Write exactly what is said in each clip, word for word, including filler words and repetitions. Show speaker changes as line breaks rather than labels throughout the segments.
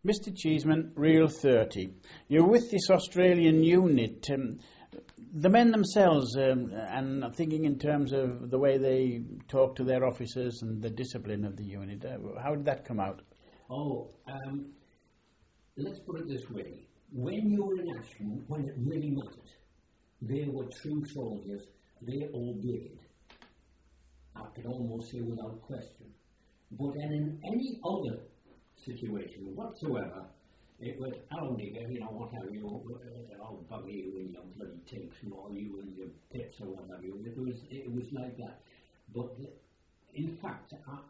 Mister Cheeseman, Real thirty. You're with this Australian unit. Um, the men themselves, um, and I'm thinking in terms of the way they talk to their officers and the discipline of the unit, uh, how did that come out?
Oh, um, let's put it this way. When you were in action, when it really mattered, they were true soldiers. They obeyed. I can almost say without question. But then in any other situation whatsoever, it was, oh, nigger, you know, what have you, oh, bugger you and your bloody takes, you know, you and your pips or what have you. It was, it was like that. But in fact,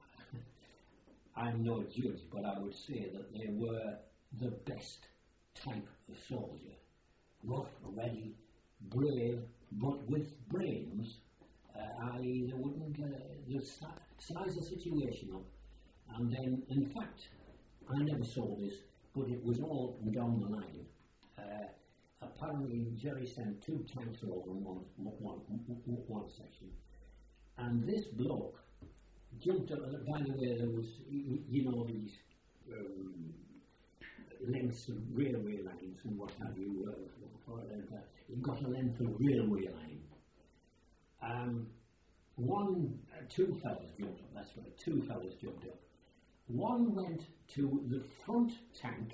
I, I'm no judge, but I would say that they were the best type of soldier. Rough, ready, brave, but with brains. Uh, I they wouldn't uh, just size the situation up. And then, in fact, I never saw this, but it was all down the line. Uh, apparently, Jerry sent two tanks over in one, one, one, one section. And this bloke jumped up, by the way, there was, you, you know, these um, lengths of railway lines and what have you. Uh, for, uh, he got a length of railway line. Um, one, uh, two fellas jumped up, that's right, two fellas jumped up. One went to the front tank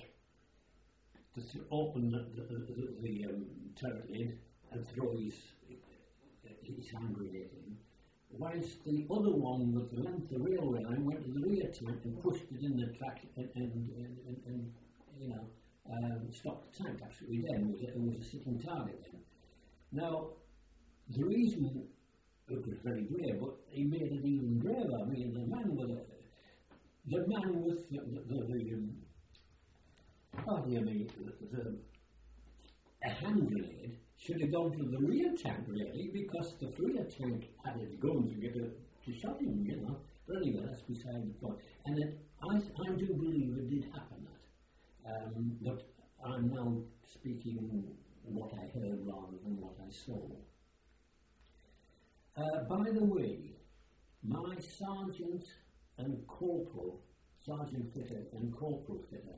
to open the, the, the, the um, turret lid and throw his, his hand grenade in, whilst the other one with the length of the railway line went to the rear tank and pushed it in the track and, and, and, and, and you know, um, stopped the tank absolutely dead. It was, a, it was a sitting target then. Now, the reason it was very brave, but he made it even braver. I mean, the man with a, the man with the, the, the, the um, pardon me, the, the, a hand grenade should have gone to the rear tank really, because the rear tank had its guns to get a, to shot him, you know. But anyway, that's beside the point. And it, I, I do believe it did happen that. Um, but I'm now speaking what I heard rather than what I saw. Uh, by the way, my sergeant and corporal, sergeant fitter and corporal fitter,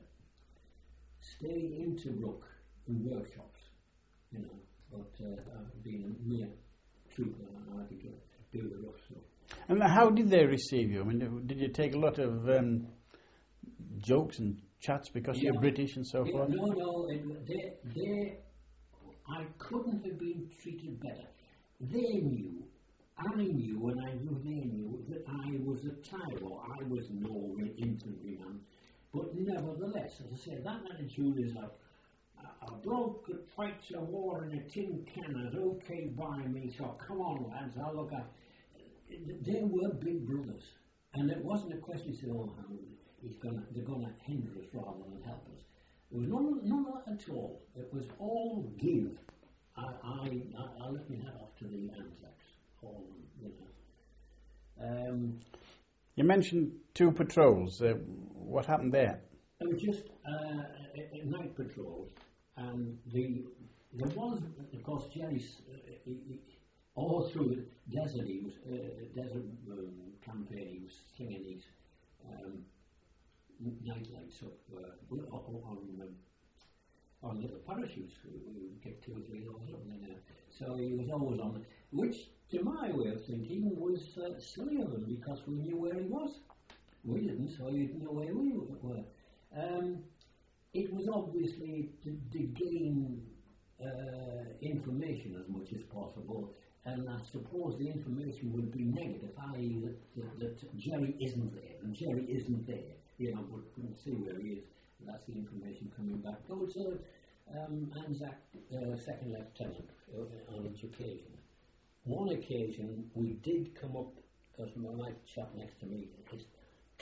stay in Tobruk in workshops, you know, but uh, I've been a mere trooper and I had to get, do the rough stuff.
And how did they receive you? I mean, did you take a lot of um, jokes and chats because yeah. you're British and so
yeah,
forth?
No, no, it, they, they, I couldn't have been treated better. They knew, I knew, and I knew they knew that I was a tyro. I was no infantryman. But nevertheless, as I say, that attitude is a, a, a bloke that fights a war in a tin can is okay by me, so come on lads, I'll look at. They were big brothers. And it wasn't a question of saying, oh, he's gonna, they're going to hinder us rather than help us. There was none, none of that at all. It was all give. I, I, I, I let me head off to the Anzacs. All, you know. Um,
you mentioned two patrols. Uh, what happened there?
It was just uh, a, a night patrol, and the there was, of course, Jerry's uh, he, he, all through the desert. He was uh, desert um, campaign. He was singing these um, night lights up uh, on on, um, on little parachutes. We, we would get two or three of those up in there. So he was always on it, which, to my way of thinking, was uh, silly of him because we knew where he was. We didn't, so you didn't know where we were. Um, it was obviously to, to gain uh, information as much as possible, and I suppose the information would be negative, that is, that, that, that Jerry isn't there, and Jerry isn't there, you know, but we can see where he is, and that's the information coming back. So it's a um, Anzac uh, second lieutenant uh, on each occasion. One occasion we did come up, because my wife sat next to me, and his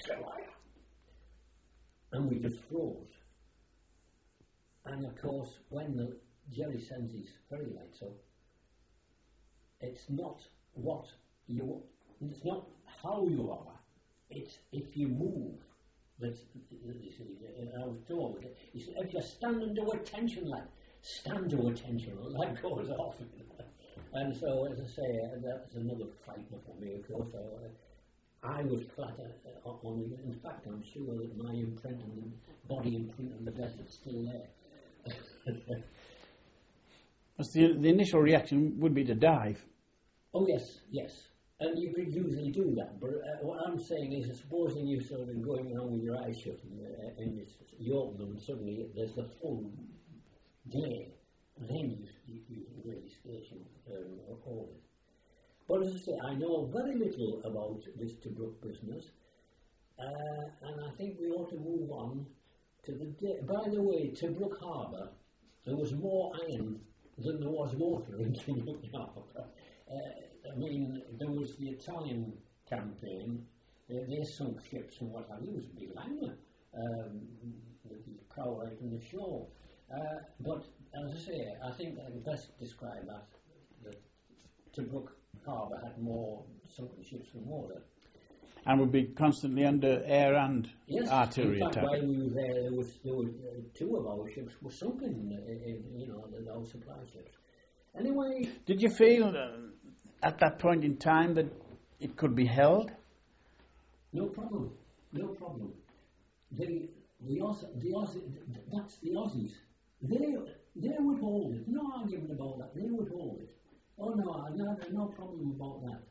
and we just froze. And of course, when the Jerry sends his ferry lights up, it's not what you, it's not how you are, it's if you move. That's, I was told, if you're standing to attention, lad, stand to attention, that goes off. And so, as I say, that's another frightener for me, of course. So, uh, I was flat uh, on the, in fact, I'm sure that my imprint in the body imprint on the desert still there.
The, the initial reaction would be to dive.
Oh yes, yes. And you could usually do that, but uh, what I'm saying is, supposing you're sort of going along with your eyes shut and, uh, and it's, you open them and suddenly there's the full glare, then you, you, you can really station um, all it. But as I say, I know very little about this Tobruk business, uh, and I think we ought to move on to the day. By the way, Tobruk Harbour, there was more iron than there was water in Tobruk Harbour. Uh, I mean, there was the Italian campaign, uh, they sunk ships and what have you. It was a big liner, um, with the prow right on the shore. Uh, but, as I say, I think I can best describe that, that Tobruk Harbour had more sunken ships than water.
And would be constantly under air and
yes,
artillery
in fact,
attack.
while we were there, there, was, there were uh, two of our ships were sunken, uh, in, you know, our supply ships. Anyway...
Did you feel uh, at that point in time that it could be held?
No problem, no problem. The, the, Aussie, the Aussie, that's the Aussies. They, they would hold it. No argument about that. They would hold it. Oh no, no, no problem about that.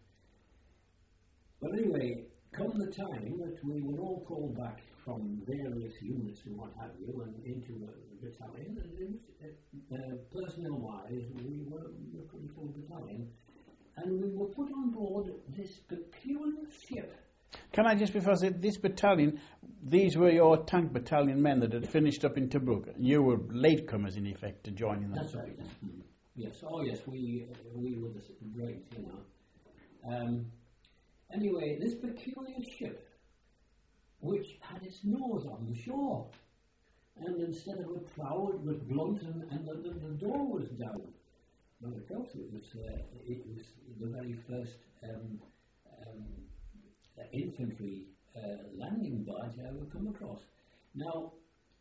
But anyway, come the time that we were all called back from various units and what have you, and into a battalion, and it was, uh, personnel-wise, we were a pretty full battalion, and we were put on board this peculiar ship.
Can I just, before I say, this battalion, these were your tank battalion men that had finished up in Tobruk. You were latecomers, in effect, to join in that.
That's right. Mm-hmm. Yes, oh yes, we we were the great, you know. Um, anyway, this peculiar ship, which had its nose on the shore, and instead of a prow, it was blunt, and, and the, the, the door was down. Well, of course, it was, uh, it was the very first um, um, uh, infantry uh, landing barge I ever come across. Now,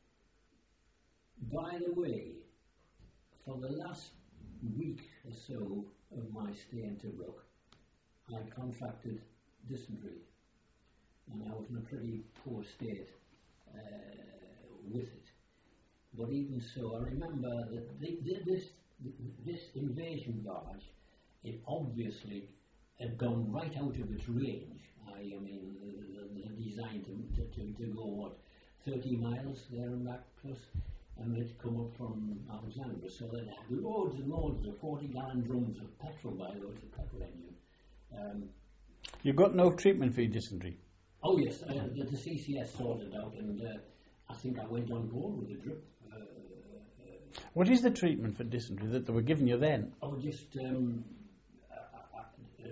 by the way, for the last week or so of my stay in Tobruk, I contracted dysentery, and I was in a pretty poor state uh, with it. But even so, I remember that the, the, this this invasion barge, it obviously had gone right out of its range. I, I mean, the, the design to, to, to go what, thirty miles there and back plus. And they'd come up from Alexandria, so they'd have loads and loads of forty gallon drums of petrol by loads of petrol engine. Um,
you got no treatment for your dysentery?
oh yes, uh, the, the C C S sorted out, and uh, I think I went on board with a drip. Uh, uh,
what is the treatment for dysentery that they were giving you then?
oh, just um, uh, uh, um,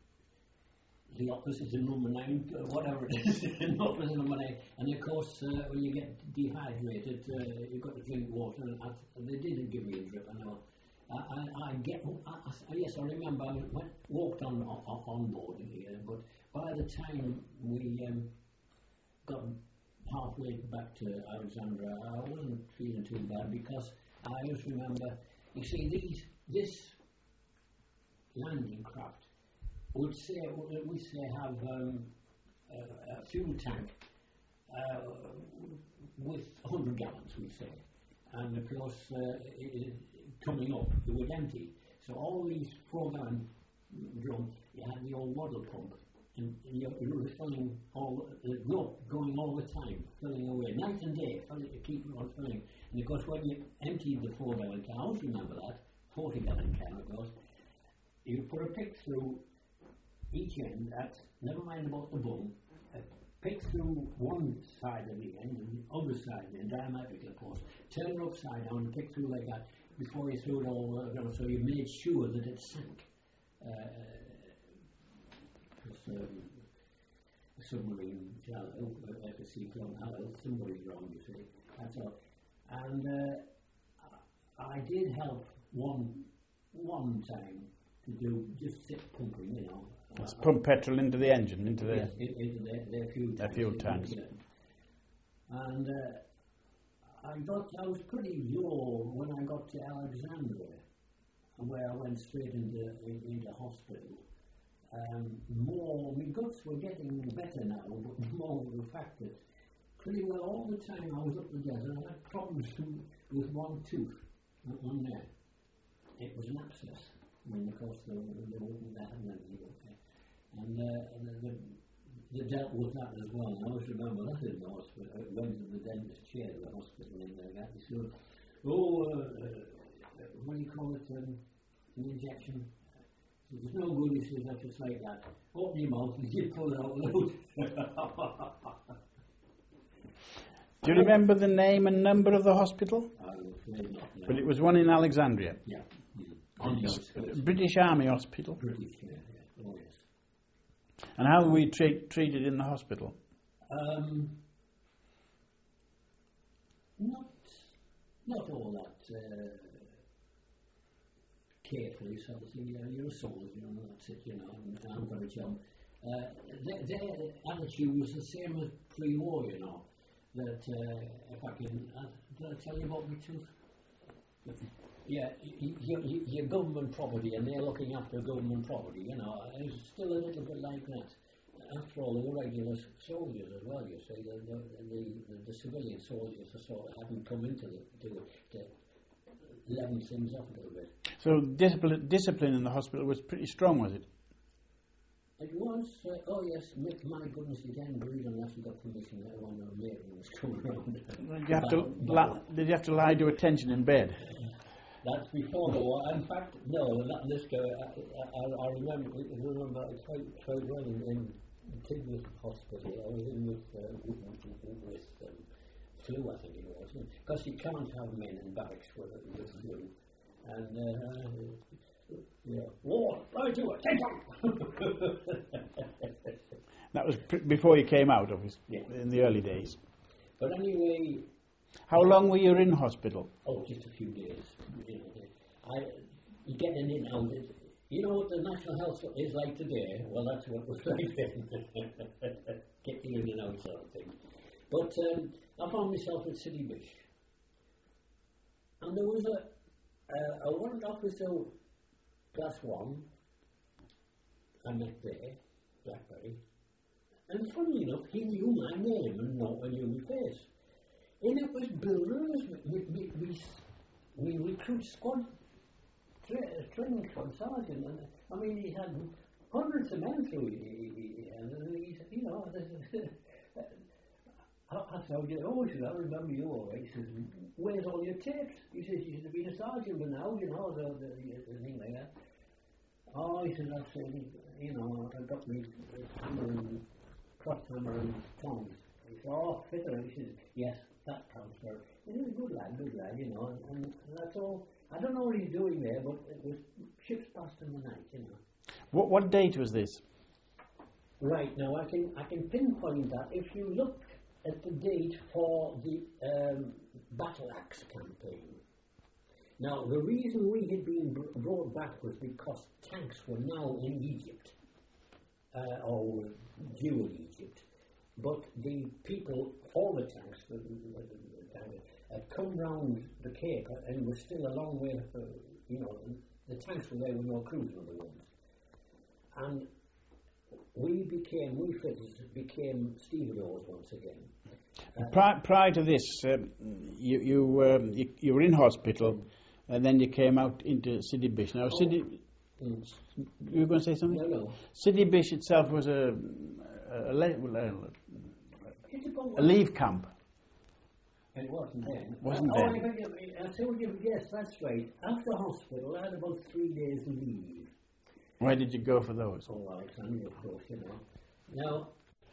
the opposite of number nine, uh, whatever it is, the opposite of number nine. And of course, uh, when you get dehydrated, uh, you've got to drink water. And I, they didn't give me a drip, I know. I, I, I get, I, I, yes, I remember I went, walked on, on on board here, but by the time we um, got halfway back to Alexandria, I wasn't feeling too bad, because I always remember, you see, these this landing craft would say, we say have um, a, a fuel tank uh, with one hundred gallons, we say, and of course uh, it, it, coming up it would empty. So all these four gallon drums, you had the old waddle pump, and, and you, you were filling all the uh, going all the time, filling away night and day, filling, keep on filling. And of course, when you emptied the four gallon can, I always remember that forty gallon can, of course, you put a pick through each end, at, never mind about the bung, uh, pick through one side of the end and the other side of the end, diametrical, of course, turn it upside down and pick through like that before you threw it all around, so you made sure that it sank. Uh, um, a submarine, shallow, like a cyclone, hello, somebody's wrong, you see, that's all. And uh, I did help one, one time to do, just sit pumping, you know.
Let's pump petrol into the engine, into the...
Yes, into their, their fuel tanks.
Their fuel tanks.
And uh, I got, I was pretty low when I got to Alexandria, where I went straight into, in, into hospital. Um, more, my guts were getting better now, but more the fact that pretty well all the time I was up the desert. I had problems with one tooth, on there. It was an abscess. I mean, of course, they, they opened that and then they went there. And uh, the, they dealt with that as well. And I always remember that in the hospital. I went to the dentist chair at the hospital in there. They said, oh, uh, uh, what do you call it? Um, an injection. It was no good, he says, that's just like that. Open your mouth and you pull it out loud.
Do you remember the name and number of the hospital?
I will say not now.
But it was one in Alexandria.
Yeah. On the outskirts.
British Army Hospital.
British, yeah, yeah. Oh, yes.
And how were we tra- treated in the hospital?
Um, not, not all that uh, carefully, sort of thing. You know, you're a soldier, you know, that's it, you know, and I'm very young. Uh, their, their attitude was the same as pre-war, you know. That, uh, if I can, uh, did I tell you about my tooth? Yeah, you, you, you, your government property, and they're looking after government property, you know. It's still a little bit like that. After all, they were regular soldiers as well, you see. The, the, the, the, the civilian soldiers are sort of haven't come into the, to, to level things up a little bit.
So discipline, discipline in the hospital was pretty strong, was it?
It was, uh, oh yes, my goodness, you can't breathe unless you got permission that when the maiden was coming around.
Did you have to, li- did you have to lie to attention in bed?
That's before the war. In fact, no, not this guy. I, I, I remember, I remember I tried, tried running in Tidworth Hospital. I was in with, uh, with, with um, flu, I think it was. Because you can't have men in barracks with, with flu. And, uh, yeah, war, I do it, take on!
That was pr- before you came out, obviously,
Yeah.
in the early days.
But anyway...
How long were you in hospital?
Oh, just a few days. You know, I, you get in and out. It, you know what the National Health is like today? Well, that's what it was like then. Getting in and out sort of thing. But um, I found myself at City Bish. And there was a, uh, a warrant officer, class one, I met there, Blackberry. And funny enough, he knew my name and not a new face. And it was brilliant. We, we, we, we recruit squad, tra- training squad sergeant. And, I mean, he had hundreds of men through it. And he said, you know, I, I said, oh, he said, I remember you all right. He says, where's all your tapes? He says, you should have been a sergeant, but now, you know, the, the, the thing like that. Oh, he said, I said, you know, I got me hammer and cross hammer and tongs. He said, oh, fitter. He says, yes. That counselor, he's a good lad, good lad, you know, and, and that's all. I don't know what he's doing there, but it was ships past in the night, you know.
What what date was this?
Right, now I can I can pinpoint that. If you look at the date for the um, Battle Axe campaign. Now, the reason we had been br- brought back was because tanks were now in Egypt, uh, or due in Egypt. But the people for the tanks the, the, the, the, had come round the Cape and were still a long way, uh, you know, the tanks were there with no crews on the ones. And we became, we fitters became stevedores once again. Uh,
Pri- prior to this, um, you you, um, you you were in hospital, and then you came out into City Bish. Now,
oh,
City,
mm.
you were going to say something?
No, no.
City Bish itself was a a, a, a leave camp.
It wasn't then.
Wasn't
oh,
then.
I, I told you, yes, that's right. After hospital, I had about three days leave.
Where did you go for those?
Oh, Alexandria, of course, you know. Now,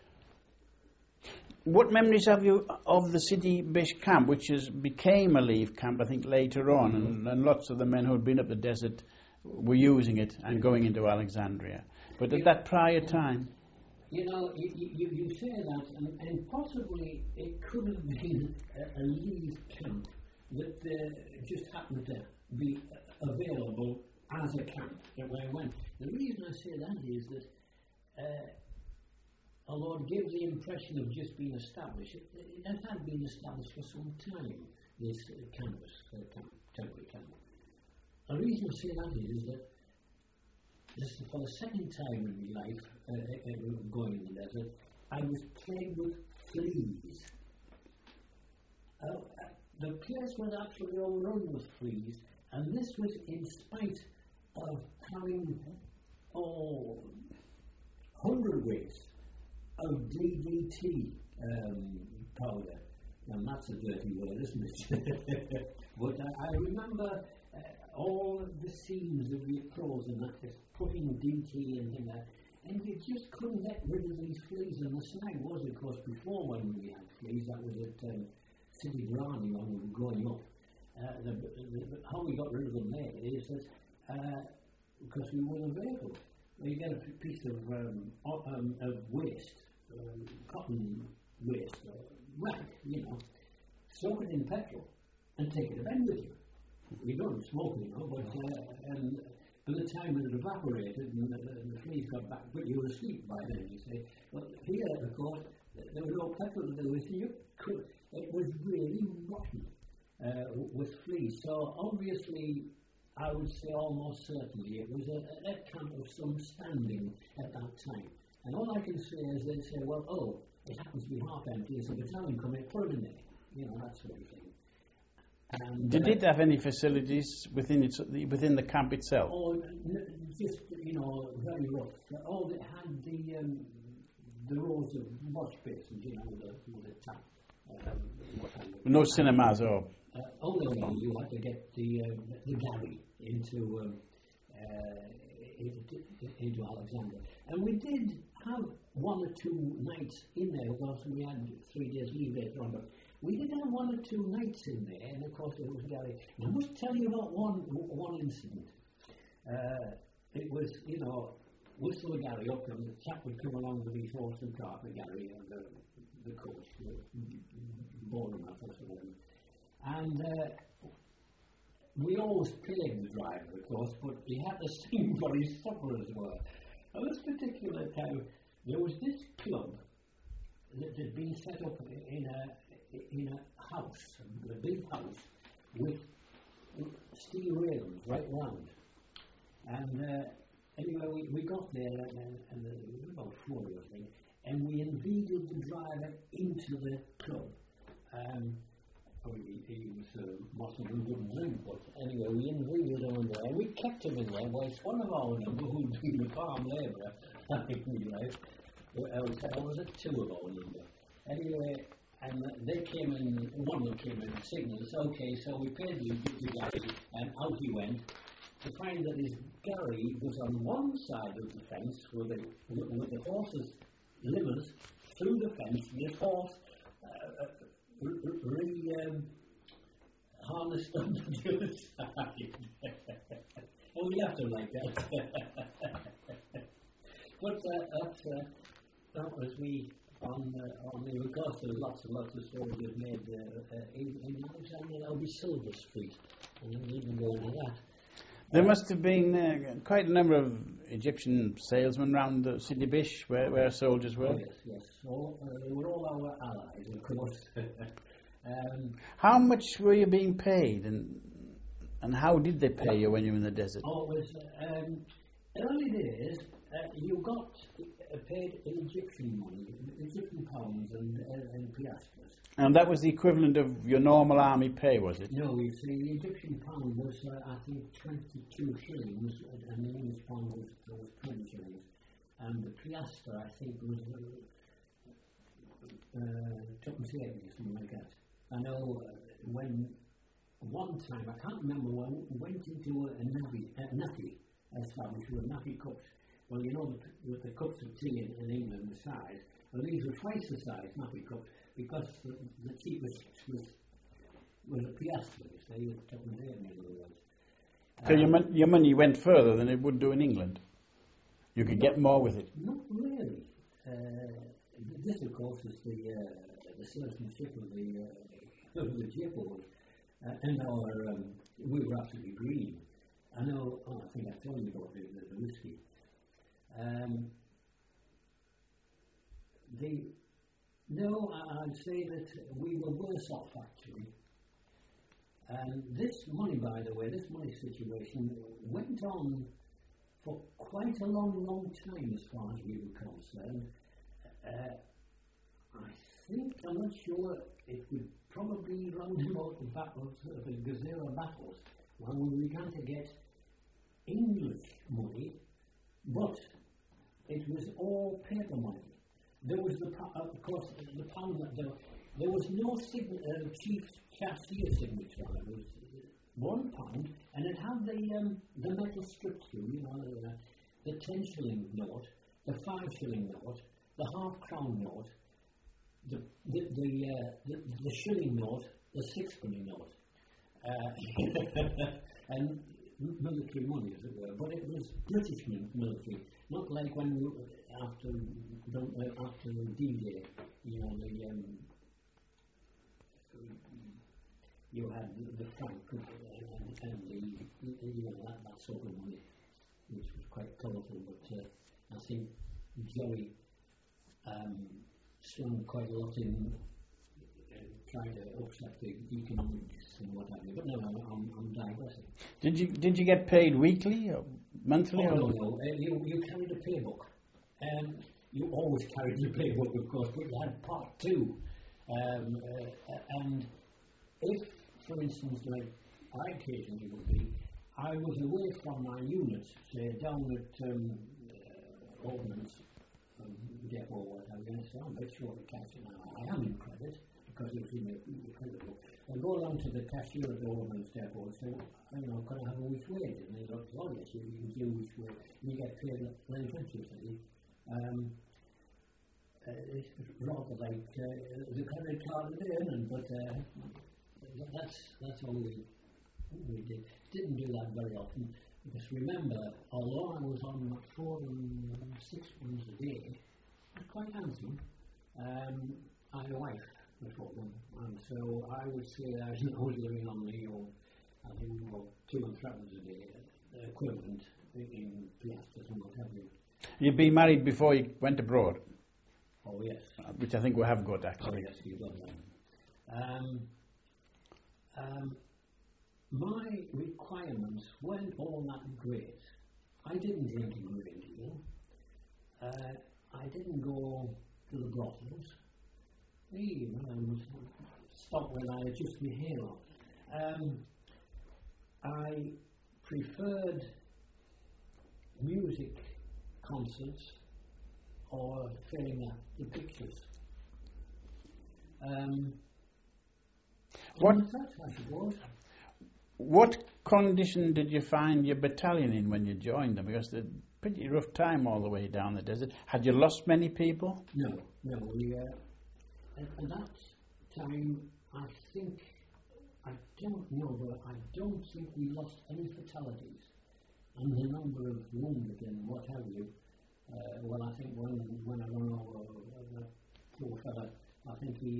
what memories have you of the City Bish camp, which has became a leave camp, I think, later on, mm-hmm. and, and lots of the men who had been up the desert were using it and going into Alexandria. But at you, that prior time...
You know, you, you, you say that, and, and possibly it could have been a, a leave camp that uh, just happened to be available as a camp that I went. The reason I say that is that uh, although it gives the impression of just being established, it, it had been established for some time, this uh, campus, uh, camp, temporary camp. The reason I say that is that this is for the second time in my life uh, uh, going in the desert, I was plagued with fleas. the place was absolutely overrun with fleas, and this was in spite of having, oh, hundredweights of D D T um, powder. And that's a dirty word, isn't it? But uh, I remember uh, all the scenes of your clothes and that, just putting D T in there, and you just couldn't get rid of these fleas. And the snag was, of course, before when we had fleas, that was at um, City Brani when we were growing up. Uh, the, the, the, how we got rid of them there is that uh, because we were available. You get a piece of, um, um, of waste, um, cotton waste, uh, rag, you know, soak it in petrol and take it to bed with you. You don't smoke, you know, but uh, and by the time it evaporated and the, the fleas got back, but you were asleep by then, you say. Well, here, of course, there was no petrol to do with you. Could, it was really rotten uh, with fleas. So obviously, I would say almost certainly it was a, a camp of some standing at that time. And all I can say is they'd say, well, oh, it happens to be half empty, it's a battalion coming, put it in there. You know, that sort of thing. And,
Did
uh,
it have any facilities within its, within the camp itself?
Oh, n- just, you know, very rough. Oh, it had the um, the rows of wash basins, you know, with the, with the tap. Um, what kind of-
No cinemas or...
Uh, oh no, no, you had to get the uh, the galley into um, uh, into, into Alexandra, and we did have one or two nights in there. Of course, we had three days leave later on, but we did have one or two nights in there, and of course it was galley. And I must tell you about one one incident. Uh, it was, you know, whistle the galley up, and the chap would come along with his horse and cart, the galley and the the coach, the boardroom, I suppose. And uh, we always paid the driver, of course, but he had to sing for his supper as well. At this particular time, there was this club that had been set up in a in a house, a big house, with steel railings right round. And uh, anyway, we, we got there, and, and there were about four of us, and we inveigled the driver into the club. Um, He, he was uh, Muslim who wouldn't drink, but anyway, we inveigled him in there, and we kept him in there, whilst one of our number, who'd been a farm labourer, I think we like, or was it two of our number? Anyway, and uh, they came in, one of them came in and signalled us, okay, so we paid the, the galley, and out he went, to find that his galley was on one side of the fence, with the, with the horse's livers through the fence, and his horse, uh, Re um, harnessed on the other side. Well, we have to like that. But uh, that's, uh, that was we on uh, on the, of course there was lots and lots of stories made uh, uh, in, in Alexandra. That'll be Silver Street, and we didn't go into that.
There must have been uh, quite a number of Egyptian salesmen around uh, Sidi Bish, where, where soldiers were.
Oh, yes, yes. So uh, they were all our allies, of course. um,
How much were you being paid, and and how did they pay you when you were in the desert?
Oh, it was um, early days. Uh, you got uh, paid in Egyptian money, Egyptian pounds and uh, and piastres.
And that was the equivalent of your normal army pay, was it?
No, you see, the Egyptian pound was, uh, I think, twenty-two shillings, and the English pound was, was twenty shillings. And the piastre, I think, was uh, uh, tuppence eighty, something like that. I know uh, when, one time, I can't remember when, we went into a, a Nafi, a Nafi established with Nafi cups. Well, you know, the, the cups of tea in, in England, the size, well, these were twice the size, Nafi cups, because the, the cheapest was was a piastre, so you took them there in other words.
So
Um,
your, mon- your money went further than it would do in England. You could get more with it.
Not really. Uh, this, of course, is the uh, the citizenship of the uh, of the Jippo, uh, and our um, we were absolutely green. I know. Oh, I think I told you about the, the, the whiskey. Um, the No, I'd say that we were worse off, actually. And this money, by the way, this money situation went on for quite a long, long time as far as we were concerned. Uh, I think, I'm not sure, it would probably round about the battles, uh, the Gazera battles, when we began to get English money, but it was all paper money. There was the, uh, of course, the pound that there, there was no sign, uh, chief cashier signature on it. It was one pound, and it had the um, the metal strip through, you know, the, the ten shilling note, the five shilling note, the half crown note, the the the, uh, the, the shilling note, the sixpenny note, uh, and military money, as it were. But it was British military, not like when we, after uh, after D-Day, you know, the um, you had the franc and, and the, you know, that, that sort of money, which was quite colourful. But uh, I think Joey um, swung quite a lot in uh, trying to upset the economics and what have you. But no, I'm, I'm digressing.
Did you did you get paid weekly or monthly?
Oh,
or?
no, no. Uh, you, you carried a paybook. Um, you always carried your paybook, of course, but you had part two. Um, uh, and if, for instance, like I occasionally would be, I was away from my unit, say down at um, uh, Ordnance um, Depot or whatever, and so I'm a bit short of cash now. I am in credit because it's in the, in the credit book. I go down to the cashier at the Ordnance Depot and say, well, you know, can I have a week's wage? And they go, oh yes, you can do a week's wage. And you get paid very eventually. Um, uh, it's rather like uh, the credit card of the earning, but uh, that's that's all we we did. Didn't do that very often because remember, although I was on four and six ones a day, I was quite handsome. Um, I had a wife before them, and so I would say I was, I was living on the old, I think about two and three ones a day, uh, equivalent in piastres and what have you.
You'd been married before you went abroad?
Oh yes.
Uh, which I think we have got actually.
Oh yes, you've got that. Um, um, my requirements weren't all that great. I didn't drink a great deal. Uh, I didn't go to the brothels. Hey, I was stop when I had just my hair on. Um, I preferred music concerts or filling up the pictures. Um,
what,
that, I suppose.
What condition did you find your battalion in when you joined them? Because it's a pretty rough time all the way down the desert. Had you lost many people?
No, no. We, uh, at, at that time, I think, I don't know, but I don't think we lost any fatalities. And the number of wounded and what have you, uh, well, I think when, when I went over uh, that poor fella, I think he,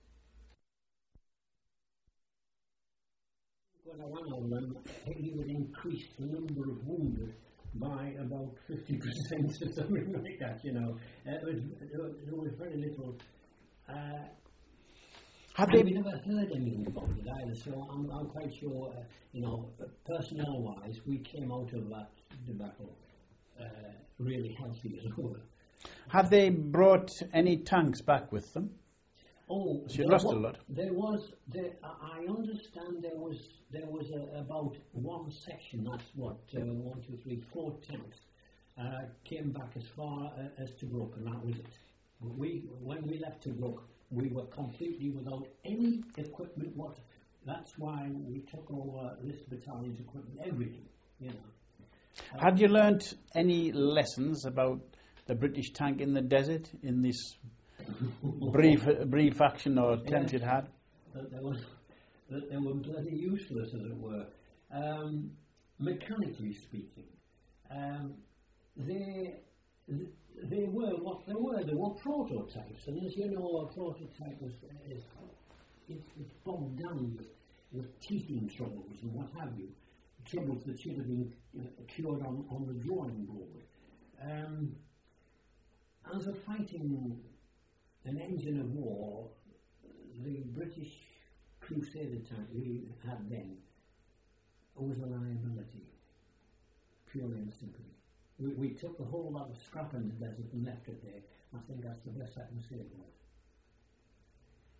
when I went over them, he would increase the number of wounded by about fifty percent or something like that, you know. Uh, it was, there was very little. Uh,
Had
and
they...
we never heard anything about it either, so I'm, I'm quite sure, uh, you know, personnel-wise, we came out of that debacle uh, really healthy as well.
Had they brought any tanks back with them?
Oh,
so you lost
was,
a lot.
There was, there, I understand there was there was a, about one section, that's what, uh, one, two, three, four tanks, uh, came back as far uh, as Tobruk, and that was it. We, when we left Tobruk, we were completely without any equipment. What? That's why we took over this battalion's equipment, everything, you know. Uh,
Had you learnt any lessons about the British tank in the desert in this brief brief action or attempt
yes,
it had?
That they, were, that they were bloody useless, as it were. Um, mechanically speaking, um, they... They were what they were. They were prototypes, and as you know, a prototype was is it's, it's bogged down with, with teething troubles and what have you, troubles that should have been you know, cured on, on the drawing board. Um, as a fighting an engine of war, the British Crusader tank we had then was a liability, purely and simply. We, we took a whole lot of scrap in the desert and left it there. I think that's the best I can say about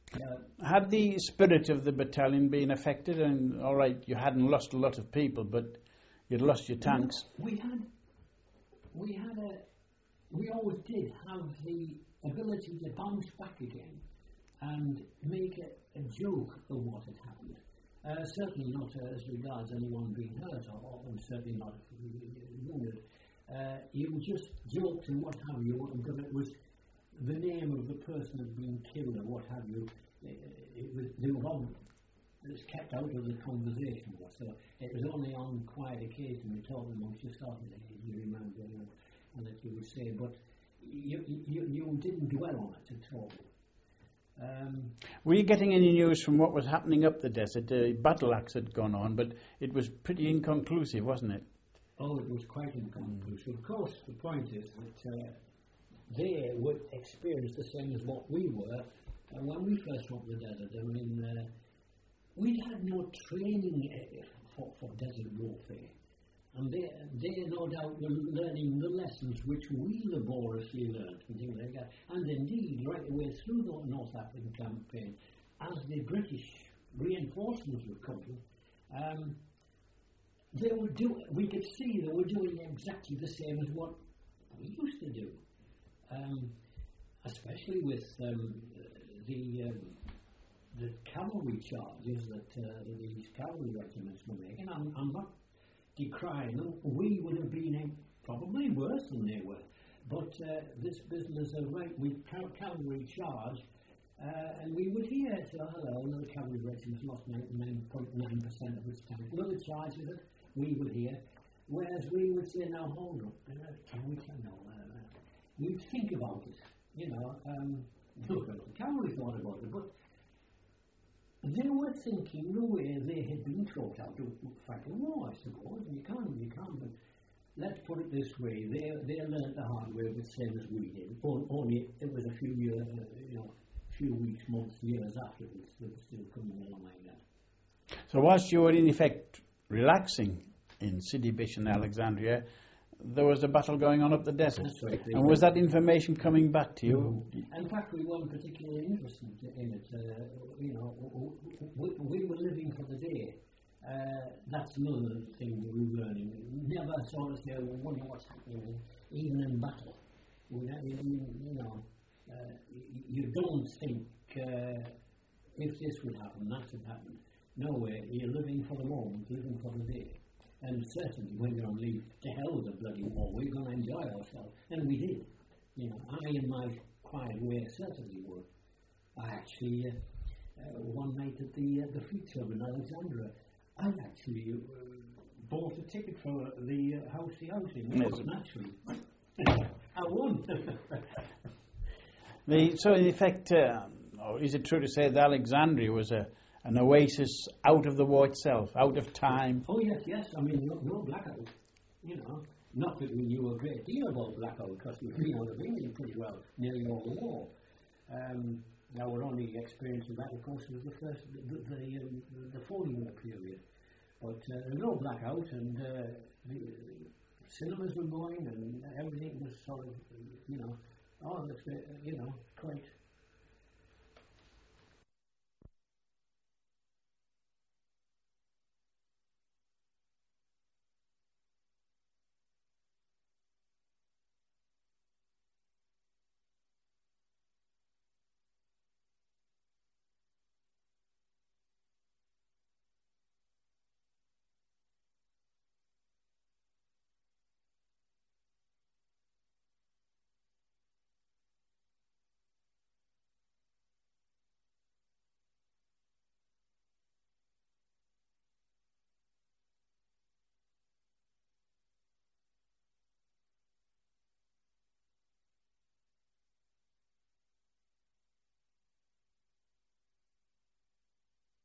Uh,
Had the spirit of the battalion been affected? And all right, you hadn't lost a lot of people, but you'd lost your tanks.
We had, we had a, we always did have the ability to bounce back again and make a, a joke of what had happened. Uh, certainly not uh, as regards anyone being hurt, or, or and certainly not wounded. Uh, you just joked and what have you, because it was the name of the person had been killed or what have you. It, it was, they were all it was kept out of the conversation. So it was only on quiet occasion we talked amongst yourself that you remember, you know, and that you would say, but you, you, you didn't dwell on it at all. Um,
Were you getting any news from what was happening up the desert? The battle axe had gone on, but it was pretty inconclusive, wasn't it?
Oh, it was quite inconclusive. Of course, the point is that uh, they would experience the same as what we were uh, when we first went to the desert. I mean, uh, we had no training uh, for, for desert warfare. And they, they no doubt were learning the lessons which we laboriously learnt and things like that. And indeed, right away through the North African campaign, as the British reinforcements were coming, um, they were do, we could see they were doing exactly the same as what we used to do. Um, especially with um, the um, the cavalry charges that uh, these cavalry regiments were making. I'm, I'm not decrying them. We would have been uh, probably worse than they were. But uh, this business of right, we cal- cavalry charge, uh, and we would hear, so hello, another cavalry regiment lost ninety-nine point nine percent of its tanks. Another charge of it, we would hear. Whereas we would say, now hold up, uh, can we tell no? Uh, we'd think about it, you know. Um, look at the cavalry thought about it, but they were thinking the way they had been taught how to fight a war, I suppose. And you can't, you can't. But let's put it this way: they they learned the hard way, the same as we did. Only it was a few years, uh, you know, few weeks, months, years afterwards. They were still coming along like that.
So whilst you were in effect relaxing in Sidi Bish and Alexandria, there was a battle going on up the desert.
That's right.
And was that information coming back to you?
No. In fact, we weren't particularly interested in it. Uh, you know, we, we were living for the day. Uh, that's another thing that we were learning. Never sort of say, well, wonder what's happening, even in battle. We never, you know, uh, you don't think uh, if this would happen, that would happen. No way. You're living for the moment, living for the day. And certainly when you're on leave, to hell with the bloody war, we're going to enjoy ourselves. And we did. You know, I in my quiet way certainly would. I actually, uh, uh, one night at the uh, the Fleet Club in Alexandria, I actually uh, bought a ticket for the uh, house the housing. Yes. Naturally. I won.
the, so in effect, uh, or is it true to say that Alexandria was a an oasis out of the war itself, out of time?
Oh yes, yes. I mean, no, no blackout. You know, not that we knew a great deal about blackout, because we've been out of England pretty well nearly all the war. Um, our only experience of that, of course, was the first, the the, um, the forty war period. But uh, there was no blackout, and uh, the cinemas were going, and everything was sort of, you know, oh, that's, uh, you know, quite.